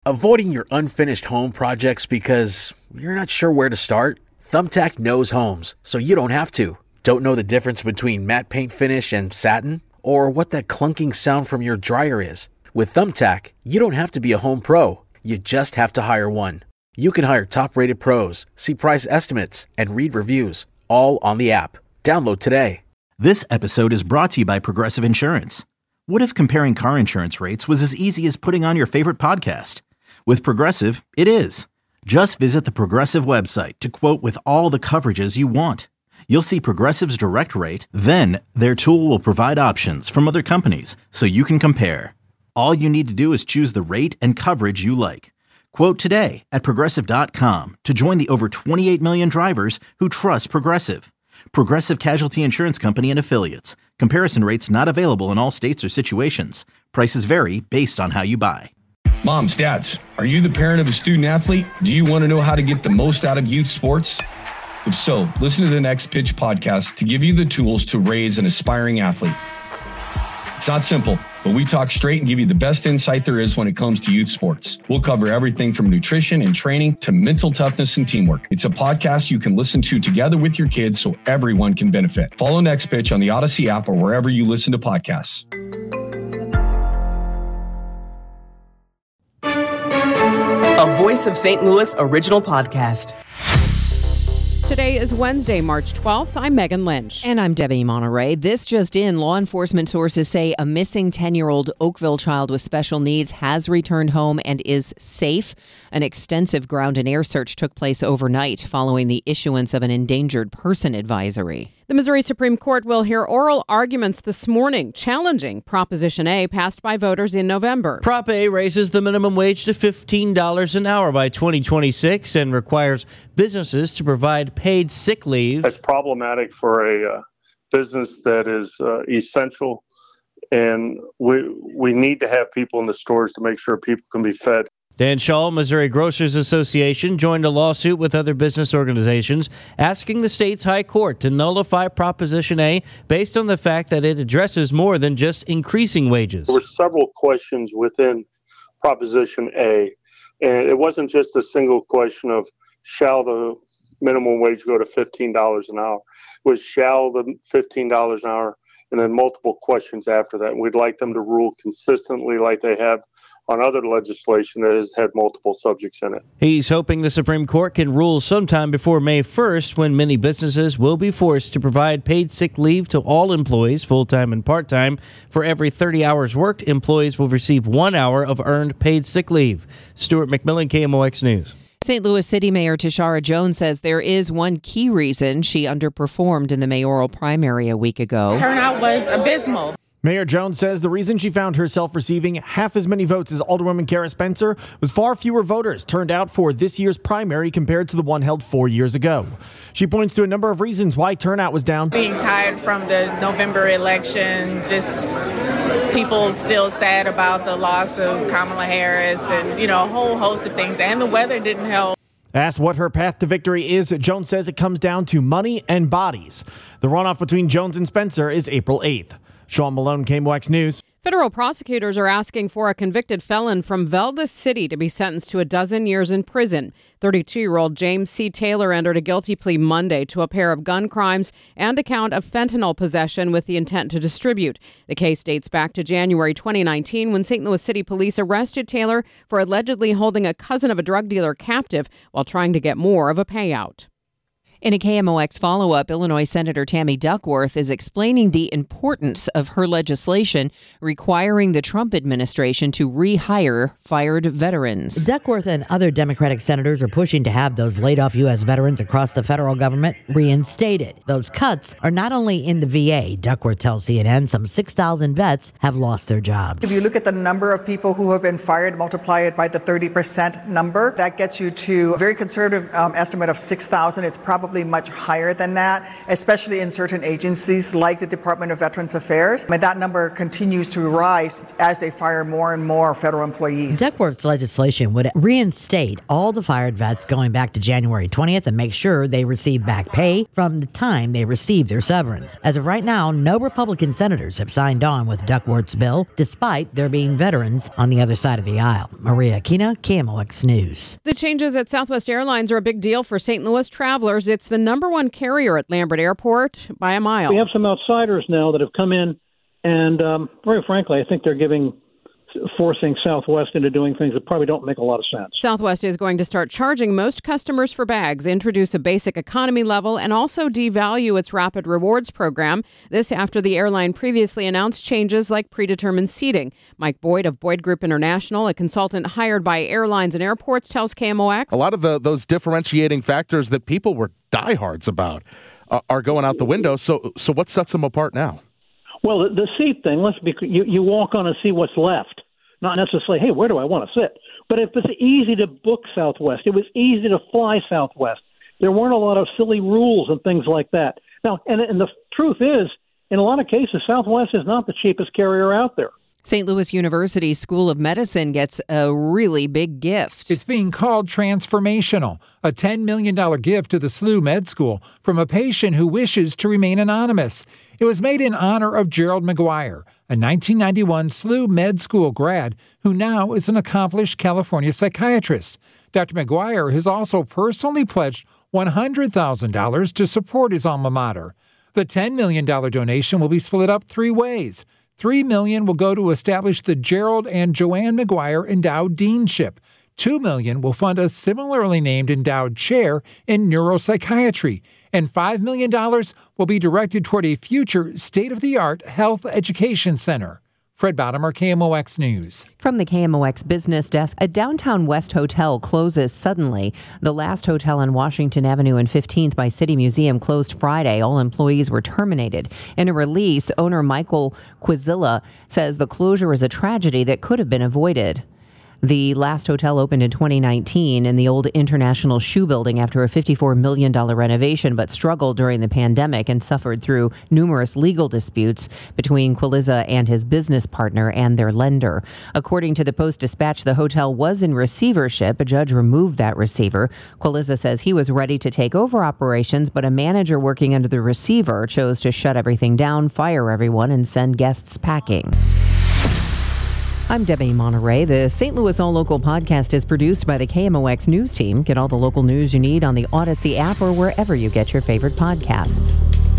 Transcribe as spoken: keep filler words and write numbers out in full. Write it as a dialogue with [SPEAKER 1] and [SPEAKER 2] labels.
[SPEAKER 1] Avoiding your unfinished home projects because you're not sure where to start? Thumbtack knows homes, so you don't have to. Don't know the difference between matte paint finish and satin? Or what that clunking sound from your dryer is? With Thumbtack, you don't have to be a home pro. You just have to hire one. You can hire top-rated pros, see price estimates, and read reviews, all on the app. Download today.
[SPEAKER 2] This episode is brought to you by Progressive Insurance. What if comparing car insurance rates was as easy as putting on your favorite podcast? With Progressive, it is. Just visit the Progressive website to quote with all the coverages you want. You'll see Progressive's direct rate, then their tool will provide options from other companies so you can compare. All you need to do is choose the rate and coverage you like. Quote today at Progressive dot com to join the over twenty-eight million drivers who trust Progressive. Progressive Casualty Insurance Company and Affiliates. Comparison rates not available in all states or situations. Prices vary based on how you buy.
[SPEAKER 3] Moms, dads, are you the parent of a student athlete? Do you want to know how to get the most out of youth sports? If so, listen to the Next Pitch podcast to give you the tools to raise an aspiring athlete. It's not simple, but we talk straight and give you the best insight there is when it comes to youth sports. We'll cover everything from nutrition and training to mental toughness and teamwork. It's a podcast you can listen to together with your kids so everyone can benefit. Follow Next Pitch on the Odyssey app or wherever you listen to podcasts.
[SPEAKER 4] A Voice of Saint Louis original podcast.
[SPEAKER 5] Today is Wednesday, March twelfth. I'm Megan Lynch.
[SPEAKER 6] And I'm Debbie Monterey. This just in, law enforcement sources say a missing ten-year-old Oakville child with special needs has returned home and is safe. An extensive ground and air search took place overnight following the issuance of an endangered person advisory.
[SPEAKER 5] The Missouri Supreme Court will hear oral arguments this morning challenging Proposition A passed by voters in November.
[SPEAKER 7] Prop A raises the minimum wage to fifteen dollars an hour by twenty twenty-six and requires businesses to provide paid sick leave.
[SPEAKER 8] It's problematic for a uh, business that is uh, essential, and we we need to have people in the stores to make sure people can be fed.
[SPEAKER 7] Dan Shaw, Missouri Grocers Association, joined a lawsuit with other business organizations asking the state's high court to nullify Proposition A based on the fact that it addresses more than just increasing wages.
[SPEAKER 8] There were several questions within Proposition A, and it wasn't just a single question of shall the minimum wage go to fifteen dollars an hour. It was shall the fifteen dollars an hour, and then multiple questions after that. And we'd like them to rule consistently like they have on other legislation that has had multiple subjects in it.
[SPEAKER 7] He's hoping the Supreme Court can rule sometime before May first, when many businesses will be forced to provide paid sick leave to all employees, full-time and part-time. For every thirty hours worked, employees will receive one hour of earned paid sick leave. Stuart McMillan, K M O X News.
[SPEAKER 6] Saint Louis City Mayor Tashara Jones says there is one key reason she underperformed in the mayoral primary a week ago.
[SPEAKER 9] Turnout was abysmal.
[SPEAKER 10] Mayor Jones says the reason she found herself receiving half as many votes as Alderwoman Kara Spencer was far fewer voters turned out for this year's primary compared to the one held four years ago. She points to a number of reasons why turnout was down.
[SPEAKER 9] Being tired from the November election, just people still sad about the loss of Kamala Harris and, you know, a whole host of things. And the weather didn't help.
[SPEAKER 10] Asked what her path to victory is, Jones says it comes down to money and bodies. The runoff between Jones and Spencer is April eighth. Sean Malone, K M O X News.
[SPEAKER 5] Federal prosecutors are asking for a convicted felon from Valdes City to be sentenced to a dozen years in prison. thirty-two-year-old James C. Taylor entered a guilty plea Monday to a pair of gun crimes and a count of fentanyl possession with the intent to distribute. The case dates back to January twenty nineteen when Saint Louis City police arrested Taylor for allegedly holding a cousin of a drug dealer captive while trying to get more of a payout.
[SPEAKER 6] In a K M O X follow-up, Illinois Senator Tammy Duckworth is explaining the importance of her legislation requiring the Trump administration to rehire fired veterans.
[SPEAKER 11] Duckworth and other Democratic senators are pushing to have those laid-off U S veterans across the federal government reinstated. Those cuts are not only in the V A. Duckworth tells C N N some six thousand vets have lost their jobs.
[SPEAKER 12] If you look at the number of people who have been fired, multiply it by the thirty percent number, that gets you to a very conservative um, estimate of six thousand. It's probably probably much higher than that, especially in certain agencies like the Department of Veterans Affairs. And that number continues to rise as they fire more and more federal employees.
[SPEAKER 11] Duckworth's legislation would reinstate all the fired vets going back to January twentieth and make sure they receive back pay from the time they received their severance. As of right now, no Republican senators have signed on with Duckworth's bill, despite there being veterans on the other side of the aisle. Maria Aquina, K M O X News.
[SPEAKER 5] The changes at Southwest Airlines are a big deal for Saint Louis travelers. It's the number one carrier at Lambert Airport by a mile.
[SPEAKER 13] We have some outsiders now that have come in, and um, very frankly, I think they're giving forcing Southwest into doing things that probably don't make a lot of sense.
[SPEAKER 5] Southwest is going to start charging most customers for bags, introduce a basic economy level, and also devalue its Rapid Rewards program. This after the airline previously announced changes like predetermined seating. Mike Boyd of Boyd Group International, a consultant hired by airlines and airports, tells K M O X.
[SPEAKER 14] A lot of the, those differentiating factors that people were diehards about uh, are going out the window. So, so what sets them apart now?
[SPEAKER 13] Well, the, the seat thing, let's be, you, you walk on and see what's left. Not necessarily, hey, where do I want to sit? But if it's easy to book Southwest, it was easy to fly Southwest. There weren't a lot of silly rules and things like that. Now, and, and the truth is, in a lot of cases, Southwest is not the cheapest carrier out there.
[SPEAKER 6] Saint Louis University School of Medicine gets a really big gift.
[SPEAKER 15] It's being called transformational, a ten million dollars gift to the S L U Med School from a patient who wishes to remain anonymous. It was made in honor of Gerald McGuire, a nineteen ninety-one S L U Med School grad who now is an accomplished California psychiatrist. Doctor McGuire has also personally pledged one hundred thousand dollars to support his alma mater. The ten million dollars donation will be split up three ways. Three million dollars will go to establish the Gerald and Joanne McGuire Endowed Deanship. Two million dollars will fund a similarly named endowed chair in neuropsychiatry. And five million dollars will be directed toward a future state-of-the-art health education center. Fred Bottomer, K M O X News.
[SPEAKER 6] From the K M O X Business Desk, a Downtown West hotel closes suddenly. The last hotel on Washington Avenue and fifteenth by City Museum closed Friday. All employees were terminated. In a release, owner Michael Quizilla says the closure is a tragedy that could have been avoided. The last hotel opened in twenty nineteen in the old International Shoe Building after a fifty-four million dollars renovation, but struggled during the pandemic and suffered through numerous legal disputes between Quilizza and his business partner and their lender. According to the Post-Dispatch, the hotel was in receivership. A judge removed that receiver. Quilizza says he was ready to take over operations, but a manager working under the receiver chose to shut everything down, fire everyone, and send guests packing. I'm Debbie Monterey. The Saint Louis All Local podcast is produced by the K M O X News Team. Get all the local news you need on the Odyssey app or wherever you get your favorite podcasts.